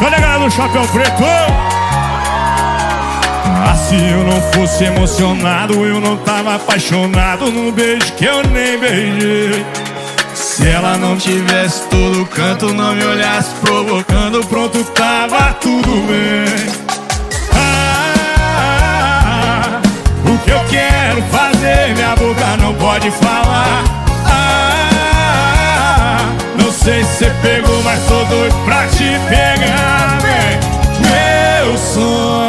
Cadê a galera do Chapéu Preto? Ah, se eu não fosse emocionado, eu não tava apaixonado num beijo que eu nem beijei. Se ela não tivesse todo canto, não me olhasse provocando, pronto, tava tudo bem. O que eu quero fazer, minha boca não pode falar. Não sei se você pegou, mas tô doido pra te pegar, vem. Meu sonho